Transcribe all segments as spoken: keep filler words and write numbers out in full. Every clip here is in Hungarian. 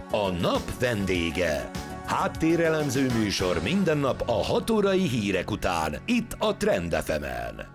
A nap vendége. Háttérelemző műsor minden nap a hat órai hírek után, itt a Trend ef emen.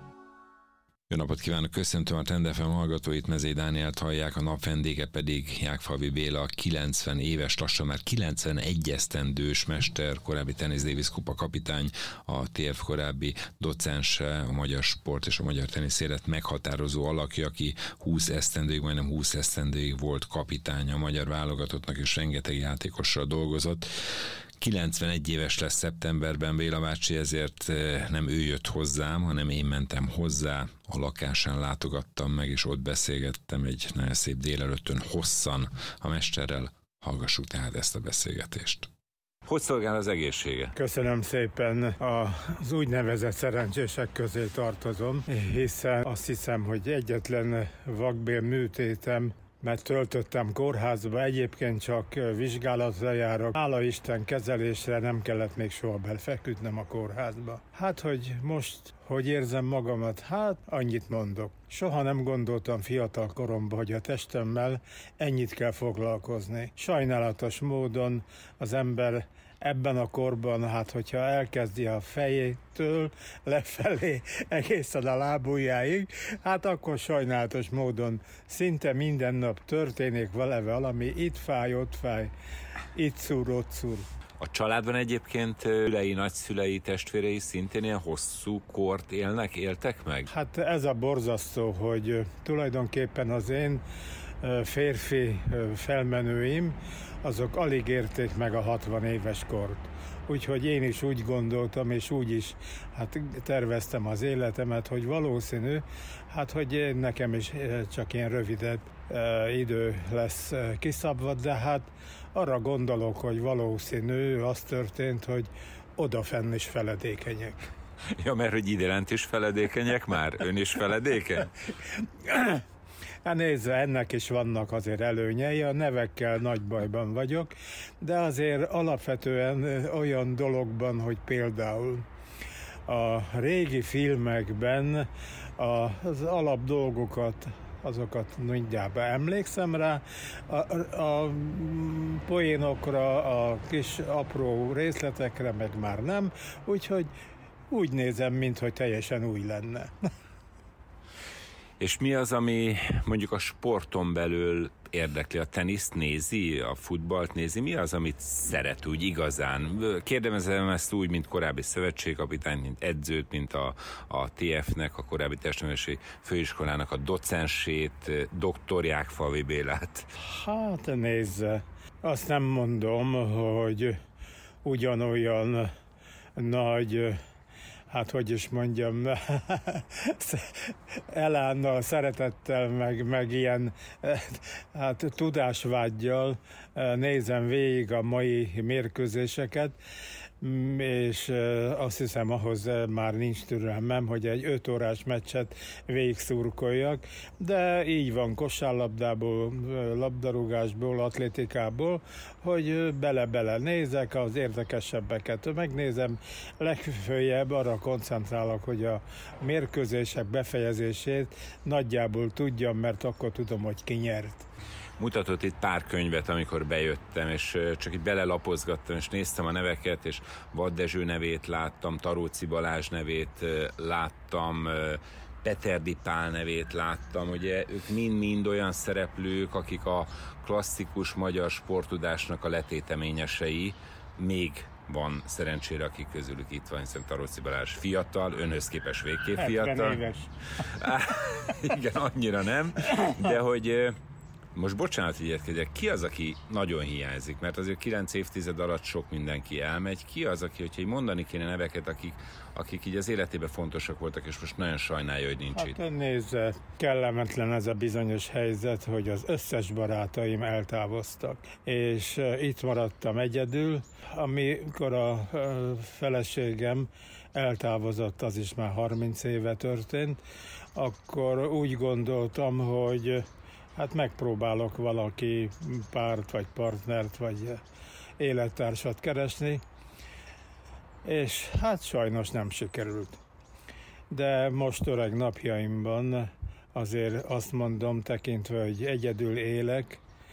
Jó napot kívánok, köszöntöm a Trend ef em hallgatóit, Mezei Dánielt hallják, a nap vendége pedig Jákfalvi Béla, kilencven éves, lassan már kilencvenegy esztendős mester, korábbi Tennis Davis kupa kapitány, a té ef korábbi docense, a magyar sport és a magyar tenisz élet meghatározó alakja, aki húsz esztendőig, majdnem húsz esztendőig volt kapitánya a magyar válogatottnak, és rengeteg játékossal dolgozott. kilencvenegy éves lesz szeptemberben Béla bácsi, ezért nem ő jött hozzám, hanem én mentem hozzá, a lakásán látogattam meg, és ott beszélgettem egy nagyon szép délelőttön hosszan a mesterrel. Hallgassuk tehát ezt a beszélgetést. Hogy szolgál az egészsége? Köszönöm szépen, az úgynevezett szerencsések közé tartozom, hiszen azt hiszem, hogy egyetlen vakbél műtétem, mert töltöttem kórházba, egyébként csak vizsgálatra járok. Hála Isten kezelésre nem kellett még soha befeküdnem a kórházba. Hát, hogy most, hogy érzem magamat, hát annyit mondok. Soha nem gondoltam fiatal koromban, hogy a testemmel ennyit kell foglalkozni. Sajnálatos módon az ember ebben a korban, hát hogyha elkezdi a fejétől lefelé egészen a lábujjáig, hát akkor sajnálatos módon szinte minden nap történik vele valami, itt fáj, ott fáj, itt szúr, ott szúr. A családban egyébként szülei, nagyszülei, testvérei szintén ilyen hosszú kort élnek, éltek meg? Hát ez a borzasztó, hogy tulajdonképpen az én férfi felmenőim, azok alig érték meg a hatvan éves kort. Úgyhogy én is úgy gondoltam, és úgy is hát terveztem az életemet, hogy valószínű, hát hogy nekem is csak ilyen rövidebb e, idő lesz kiszabva, de hát arra gondolok, hogy valószínű, az történt, hogy odafenn is feledékenyek. Ja, mert hogy idelent is feledékenyek már? Ön is feledékeny? Hát nézze, ennek is vannak azért előnyei, a nevekkel nagy bajban vagyok, de azért alapvetően olyan dologban, hogy például a régi filmekben az alap dolgokat, azokat nagyjából emlékszem rá, a, a poénokra, a kis apró részletekre meg már nem, úgyhogy úgy nézem, minthogy teljesen új lenne. És mi az, ami mondjuk a sporton belül érdekli? A teniszt nézi, a futballt nézi? Mi az, amit szeret úgy igazán? Kérdezem ezt úgy, mint korábbi szövetségkapitányt, mint edzőt, mint a, a té ef-nek, a korábbi testnevelési főiskolának a docensét, doktor Jákfalvi Bélát. Hát nézze, azt nem mondom, hogy ugyanolyan nagy, hát hogy is mondjam, elánnal, szeretettel, meg, meg ilyen hát tudásvággyal nézem végig a mai mérkőzéseket, és azt hiszem, ahhoz már nincs türelmem, hogy egy öt órás meccset végig szurkoljak, de így van kosárlabdából, labdarúgásból, atlétikából, hogy bele-bele nézek, az érdekesebbeket megnézem, legfőjebb arra koncentrálok, hogy a mérkőzések befejezését nagyjából tudjam, mert akkor tudom, hogy ki nyert. Mutatott itt pár könyvet, amikor bejöttem, és csak itt belelapozgattam, és néztem a neveket, és Vad Dezső nevét láttam, Taróci Balázs nevét láttam, Peterdi Pál nevét láttam, ugye ők mind-mind olyan szereplők, akik a klasszikus magyar sporttudásnak a letéteményesei, még van szerencsére, akik közülük itt van, hiszen Taróci Balázs fiatal, önhöz képest végképp fiatal. éves. Igen, annyira nem, de hogy most bocsánat, hogy érkezek, ki az, aki nagyon hiányzik? Mert azért kilenc évtized alatt sok mindenki elmegy. Ki az, aki, hogyha mondani kéne neveket, akik, akik így az életében fontosak voltak, és most nagyon sajnálja, hogy nincs hát, itt? Nézze, kellemetlen ez a bizonyos helyzet, hogy az összes barátaim eltávoztak, és uh, itt maradtam egyedül. Amikor a uh, feleségem eltávozott, az is már harminc éve történt, akkor úgy gondoltam, hogy hát megpróbálok valaki párt, vagy partnert, vagy élettársat keresni, és hát sajnos nem sikerült. De most öreg napjaimban azért azt mondom, tekintve, hogy egyedül élek,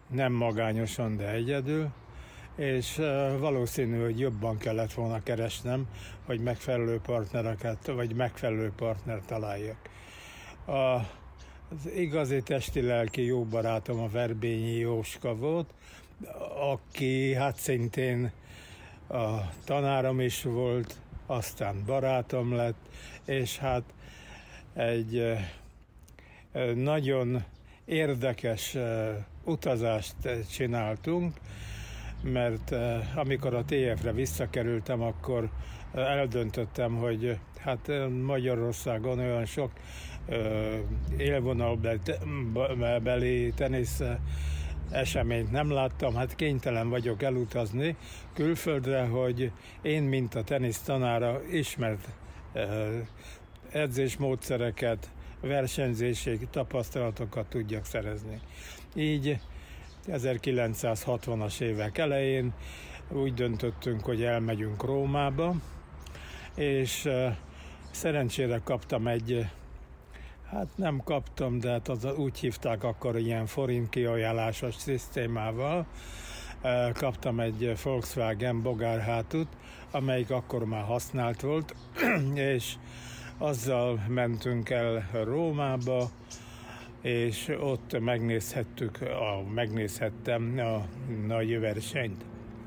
nem magányosan, de egyedül, és valószínű, hogy jobban kellett volna keresnem, hogy megfelelő partnereket, vagy megfelelő partnert találjak. A, az igazi testi-lelki jó barátom a Verbényi Jóska volt, aki hát szintén a tanárom is volt, aztán barátom lett, és hát egy nagyon érdekes utazást csináltunk, mert amikor a té ef-re visszakerültem, akkor eldöntöttem, hogy hát Magyarországon olyan sok élvonalbeli tenisz eseményt nem láttam, hát kénytelen vagyok elutazni külföldre, hogy én, mint a tenisz tanára ismert edzésmódszereket, versenyzési tapasztalatokat tudjak szerezni. Így ezerkilencszázhatvanas évek elején úgy döntöttünk, hogy elmegyünk Rómába, és szerencsére kaptam egy, hát nem kaptam, de hát az, úgy hívták akkor ilyen forint kiajánlásos szisztémával, kaptam egy Volkswagen bogárhátút, amelyik akkor már használt volt, és azzal mentünk el Rómába, és ott megnézhettük, a, megnézhettem a nagy versenyt.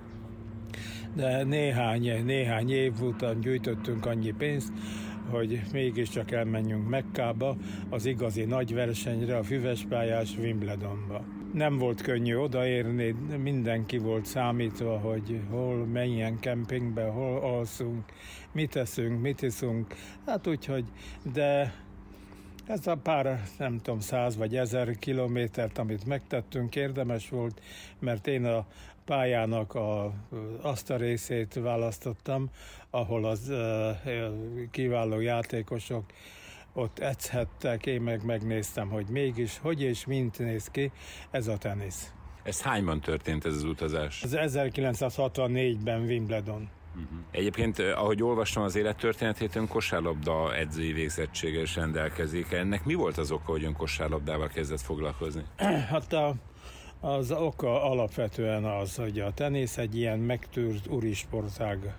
De néhány, néhány év után gyűjtöttünk annyi pénzt, hogy mégiscsak elmenjünk Mekkába, az igazi nagy versenyre, a füvespályás Wimbledonba. Nem volt könnyű odaérni, mindenki volt számítva, hogy hol, milyen kempingbe, hol alszunk, mit teszünk, mit iszunk, hát úgyhogy, de ez a pár, nem tudom, száz vagy ezer kilométert, amit megtettünk, érdemes volt, mert én a pályának a, azt a részét választottam, ahol az uh, kiváló játékosok ott edzhettek, én meg megnéztem, hogy mégis, hogy és mint néz ki ez a tenisz. Ez hányban történt ez az utazás? Az ezerkilencszázhatvannégyben Wimbledon. Uh-huh. Egyébként, ahogy olvastam az élettörténetét, ön kosárlabda edzői végzettséggel is rendelkezik. Ennek mi volt az oka, hogy ön kosárlabdával kezdett foglalkozni? Hát a, az oka alapvetően az, hogy a tenisz egy ilyen megtűrt úrisportág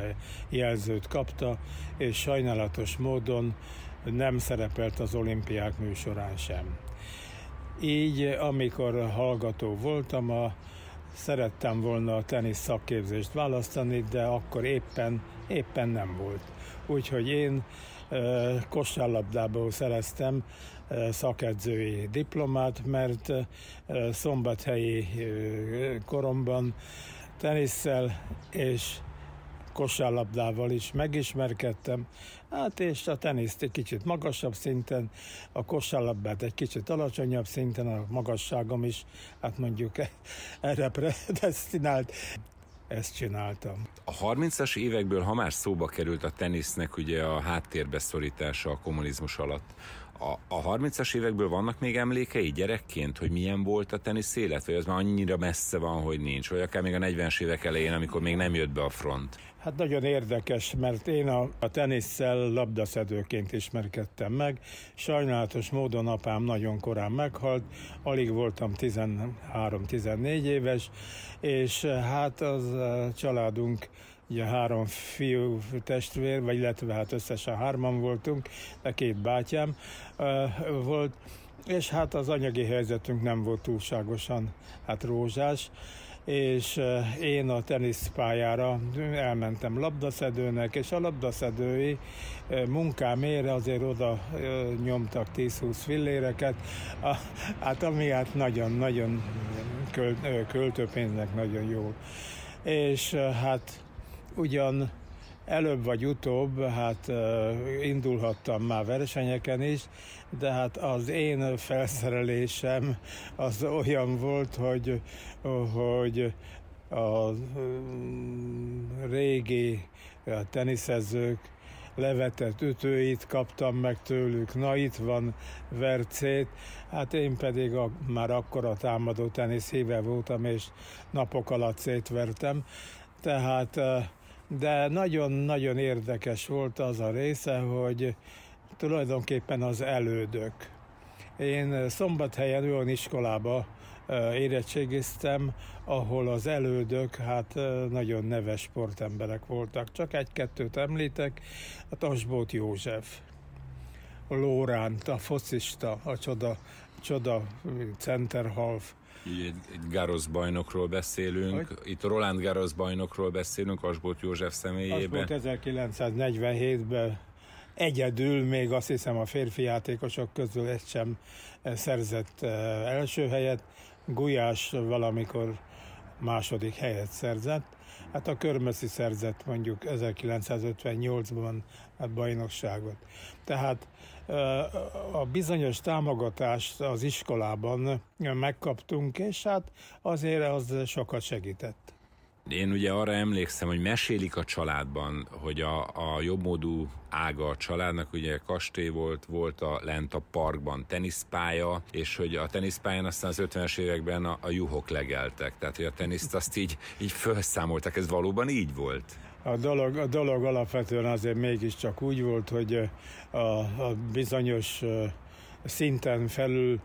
jelzőt kapta, és sajnálatos módon nem szerepelt az olimpiák műsorán sem. Így, amikor hallgató voltam, a, szerettem volna a tenisz szakképzést választani, de akkor éppen, éppen nem volt. Úgyhogy én e, kosárlabdából szereztem e, szakedzői diplomát, mert e, szombathelyi e, koromban tenisszel és kosárlabdával is megismerkedtem, hát és a teniszt egy kicsit magasabb szinten, a kosárlabdát egy kicsit alacsonyabb szinten, a magasságom is, hát mondjuk erre predesztinált, ezt csináltam. A harmincas évekből, ha már szóba került a tenisznek ugye a háttérbe szorítása a kommunizmus alatt, a, a harmincas évekből vannak még emlékei gyerekként, hogy milyen volt a tenisz élet, vagy az már annyira messze van, hogy nincs, vagy akár még a negyvenes évek elején, amikor még nem jött be a front? Hát nagyon érdekes, mert én a, a tenisszel labdaszedőként ismerkedtem meg. Sajnálatos módon apám nagyon korán meghalt, alig voltam tizenhárom-tizennégy éves, és hát az a családunk, ugye három fiú testvér, vagy illetve hát összesen hárman voltunk, de két bátyám uh, volt, és hát az anyagi helyzetünk nem volt túlságosan hát rózsás, és én a teniszpályára elmentem labdaszedőnek, és a labdaszedői munkámért azért oda nyomtak tíz-húsz filléreket, hát ami hát nagyon-nagyon költőpénznek nagyon jó. És hát ugyan előbb vagy utóbb, hát indulhattam már versenyeken is, de hát az én felszerelésem az olyan volt, hogy, hogy a régi teniszezők levetett ütőit kaptam meg tőlük, na itt van vercét, hát én pedig a, már akkor a támadó tenisz híve voltam, és napok alatt szétvertem, tehát de nagyon-nagyon érdekes volt az a része, hogy tulajdonképpen az elődök. Én Szombathelyen olyan iskolába érettségiztem, ahol az elődök hát nagyon neves sportemberek voltak. Csak egy-kettőt említek, a Tasbóth József, a Lóránt, a focista, a csoda, csoda centerhalf. Így egy Garros bajnokról beszélünk, hogy? Itt Roland Garros bajnokról beszélünk, Asbóth József személyében. Asbóth ezerkilencszáznegyvenhétben egyedül, még azt hiszem a férfi játékosok közül egy sem szerzett első helyet, Gulyás valamikor második helyet szerzett. Hát a Körmösi szerzett mondjuk ezerkilencszázötvennyolcban a bajnokságot. Tehát a bizonyos támogatást az iskolában megkaptunk, és hát azért az sokat segített. Én ugye arra emlékszem, hogy mesélik a családban, hogy a, a jobbmódú ága a családnak, ugye kastély volt, volt a, lent a parkban teniszpálya, és hogy a teniszpályán aztán az ötvenes években a, a juhok legeltek, tehát hogy a teniszt azt így, így felszámoltak, ez valóban így volt? A dolog, a dolog alapvetően azért mégiscsak úgy volt, hogy a, a bizonyos szinten felül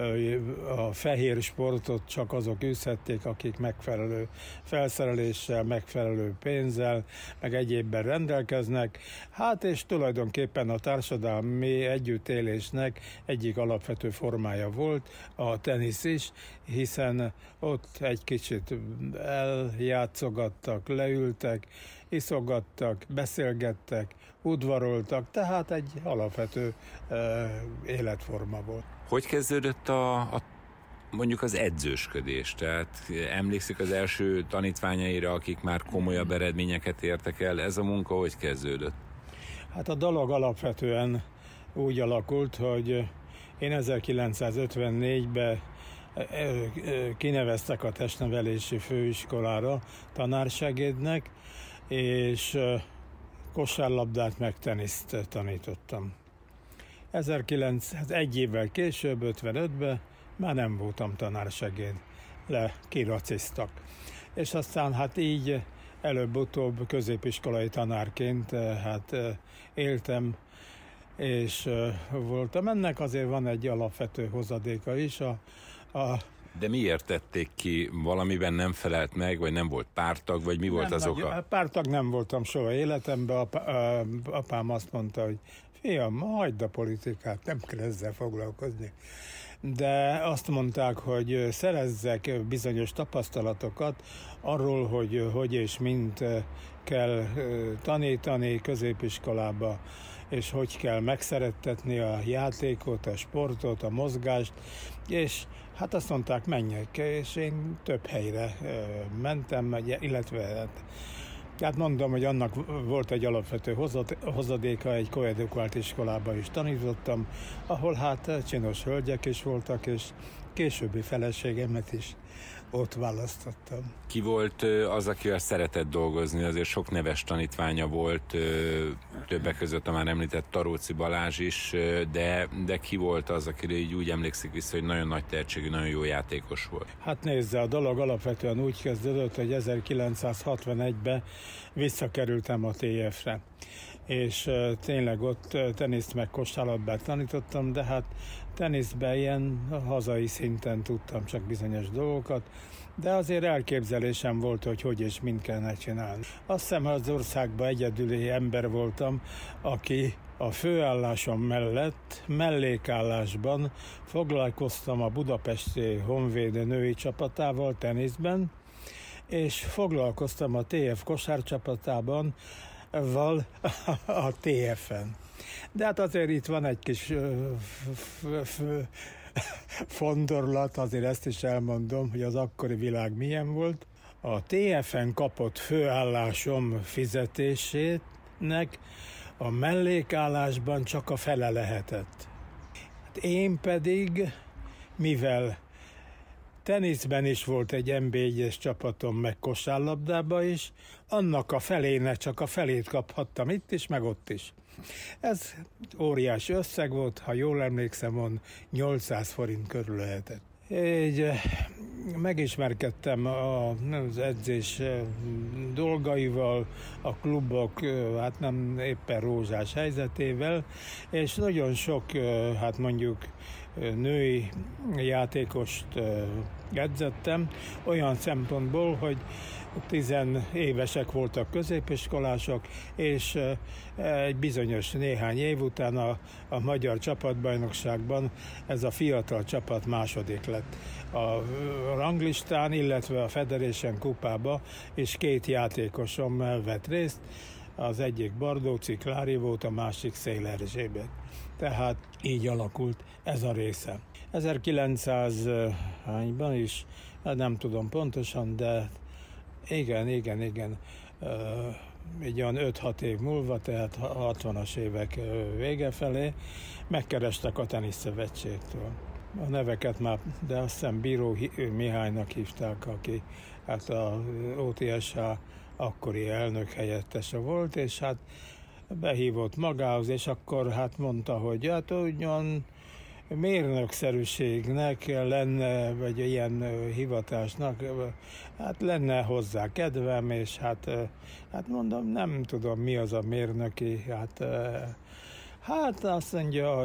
a fehér sportot csak azok űzhették, akik megfelelő felszereléssel, megfelelő pénzzel, meg egyébben rendelkeznek. Hát és tulajdonképpen a társadalmi együttélésnek egyik alapvető formája volt a tenisz is, hiszen ott egy kicsit eljátszogattak, leültek, iszogattak, beszélgettek, udvaroltak, tehát egy alapvető uh, életforma volt. Hogy kezdődött a, a mondjuk az edzősködés? Tehát emlékszik az első tanítványaira, akik már komolyabb eredményeket értek el, ez a munka hogy kezdődött? Hát a dolog alapvetően úgy alakult, hogy én ezerkilencszázötvennégyben kineveztek a testnevelési főiskolára tanársegédnek, és kosárlabdát meg teniszt tanítottam. ezerkilencszáz egy évvel később, ötvenötben már nem voltam tanársegéd, le kiraciztak. És aztán hát így előbb-utóbb középiskolai tanárként hát éltem, és voltam. Ennek azért van egy alapvető hozadéka is. A, a De miért tették ki? Valamiben nem felelt meg, vagy nem volt pártag, vagy mi volt nem az nagy, oka? Pártag nem voltam soha életemben. Apa, apám azt mondta, hogy fiam, hagyd a politikát, nem kell ezzel foglalkozni. De azt mondták, hogy szerezzek bizonyos tapasztalatokat arról, hogy hogy és mint kell tanítani középiskolába, és hogy kell megszerettetni a játékot, a sportot, a mozgást, és hát azt mondták, menjek, és én több helyre mentem, illetve hát mondom, hogy annak volt egy alapvető hozadéka, egy koedukált iskolában is tanítottam, ahol hát csinos hölgyek is voltak, és későbbi feleségemet is ott választottam. Ki volt az, akivel szeretett dolgozni? Azért sok neves tanítványa volt, többek között a már említett Taróci Balázs is, de, de ki volt az, akire így úgy emlékszik vissza, hogy nagyon nagy tehetségű, nagyon jó játékos volt? Hát nézze, a dolog alapvetően úgy kezdődött, hogy ezerkilencszázhatvanegyben visszakerültem a té ef-re. És tényleg ott teniszt meg kosárlabdát tanítottam, de hát teniszben ilyen hazai szinten tudtam csak bizonyos dolgokat, de azért elképzelésem volt, hogy hogy és mind kellene csinálni. Azt hiszem, az országban egyedüli ember voltam, aki a főállásom mellett mellékállásban foglalkoztam a budapesti Honvéd női csapatával teniszben, és foglalkoztam a té ef kosárcsapatában, val a té efen. De hát azért itt van egy kis fondorlat, azért ezt is elmondom, hogy az akkori világ milyen volt. A té efen kapott főállásom fizetésének a mellékállásban csak a fele lehetett. Hát én pedig, mivel teniszben is volt egy en bé egyes csapatom, meg kosárlabdában is, annak a felének csak a felét kaphattam itt is, meg ott is. Ez óriási összeg volt, ha jól emlékszem, on nyolcszáz forint körül lehetett. Így megismerkedtem az edzés dolgaival, a klubok hát nem éppen rózsás helyzetével, és nagyon sok, hát mondjuk női játékost edzettem, olyan szempontból, hogy tizenévesek voltak középiskolások, és egy bizonyos néhány év után a, a magyar csapatbajnokságban ez a fiatal csapat második lett a ranglistán, illetve a Federation kupába, és két játékosom vett részt, az egyik Bardóci Klári volt, a másik Széler Erzsébet. Tehát így alakult ez a része. ezerkilencszázban is, nem tudom pontosan, de igen, igen, igen, egy olyan öt-hat év múlva, tehát hatvanas évek vége felé megkerestek a teniszszövetségtől. A neveket már, de azt hiszem Bíró Mihálynak hívták, aki hát a o té es há akkori elnök helyettese volt, és hát behívott magához, és akkor hát mondta, hogy hát ugyan mérnökszerűségnek lenne, vagy ilyen hivatásnak, hát lenne hozzá kedvem, és hát, hát mondom, nem tudom, mi az a mérnöki, hát, hát azt mondja,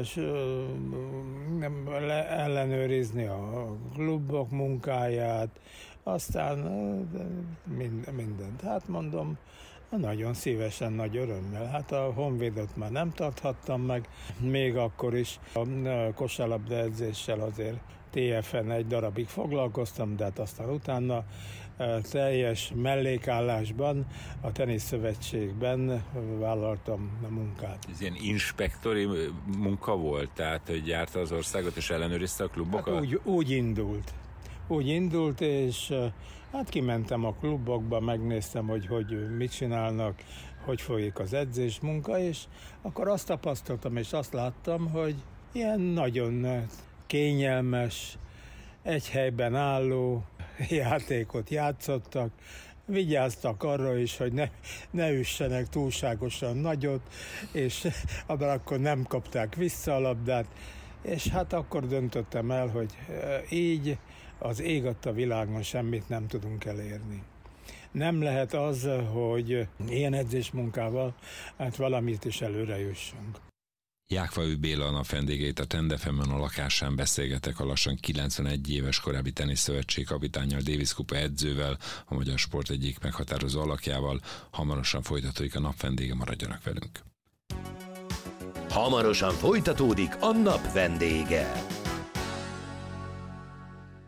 ellenőrizni a klubok munkáját, aztán mindent. Hát mondom, nagyon szívesen, nagy örömmel. Hát a Honvédot már nem tarthattam meg, még akkor is a kosárlabda edzéssel azért té ef en egy darabig foglalkoztam, de hát aztán utána teljes mellékállásban a teniszszövetségben vállaltam a munkát. Ez ilyen inspektori munka volt? Tehát, hogy járta az országot és ellenőrizte a klubokat? Hát úgy, úgy indult. Úgy indult, és hát kimentem a klubokba, megnéztem, hogy, hogy mit csinálnak, hogy folyik az edzés munka, és akkor azt tapasztaltam, és azt láttam, hogy ilyen nagyon kényelmes, egy helyben álló játékot játszottak, vigyáztak arra is, hogy ne, ne üssenek túlságosan nagyot, és abban akkor nem kapták vissza a labdát, és hát akkor döntöttem el, hogy így az ég adta világon semmit nem tudunk elérni. Nem lehet az, hogy ilyen edzésmunkával hát valamit is előre jussunk. Jákfavi Béla a nap vendégeit a Trend ef emen a lakásán beszélgetek a lassan kilencvenegy éves korábbi teniszszövetség kapitánnyal, Davis kupa edzővel, a magyar sport egyik meghatározó alakjával. Hamarosan folytatódik a nap vendége, maradjanak velünk. Hamarosan folytatódik a nap vendége.